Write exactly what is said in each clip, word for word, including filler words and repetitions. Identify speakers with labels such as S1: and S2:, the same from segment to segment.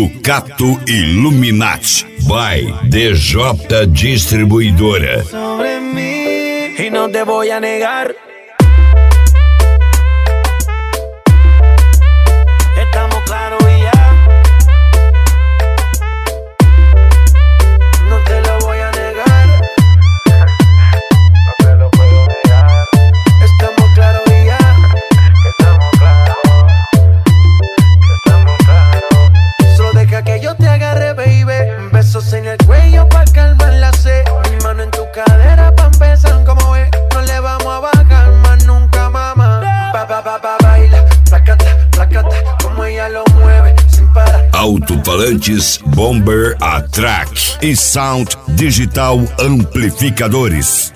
S1: Ducato Illuminati. By D J Distribuidora.
S2: Sobre mí y no te voy a negar. Estamos claros y ya. No te lo voy a negar. No te lo puedo negar. Estamos claros y ya. Estamos claros. Estamos claros. Solo deja que yo te agarre, baby. Besos en el cuello pa' calmar la sed. Mi mano en tu cadera pa' empezar, como ves. No le vamos a bajar más nunca, mamá. Pa, pa, pa, pa, baila. Placata, placata, como ella lo mueve sin parar.
S1: Alto-falantes Bomber A-Track e Sound Digital Amplificadores.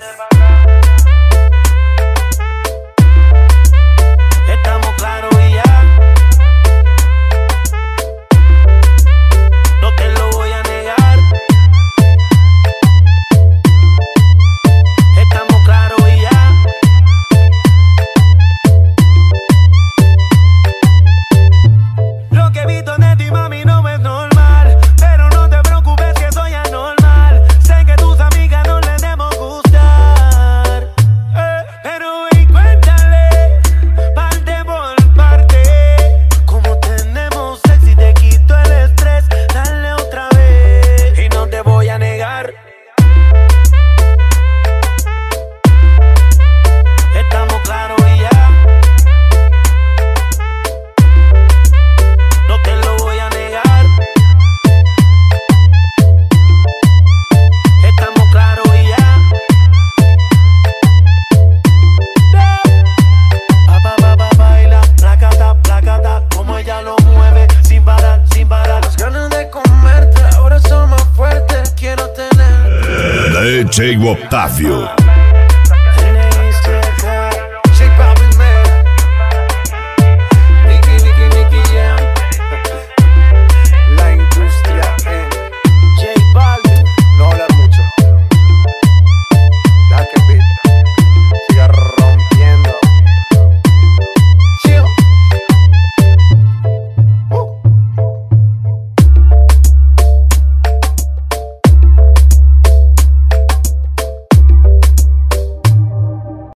S2: Estamos claros y ya. No te lo voy a negar. Estamos claros y ya. Lo que he visto de ti, mami, no es normal. Pero no te preocupes que soy anormal. Sé que tus amigas no les debemos gustar. Eh, pero ven, cuéntale, parte por parte. Como tenemos sexy, te quito el estrés. Dale otra vez y no te voy a negar. Estamos claros y ya. No te lo voy a negar. Estamos claros y ya. Pa, pa, pa, pa, baila, placata, placata, como ella lo mueve, sin parar, sin parar. Las ganas de comerte ahora son más fuertes, quiero tener.
S1: D J Octávio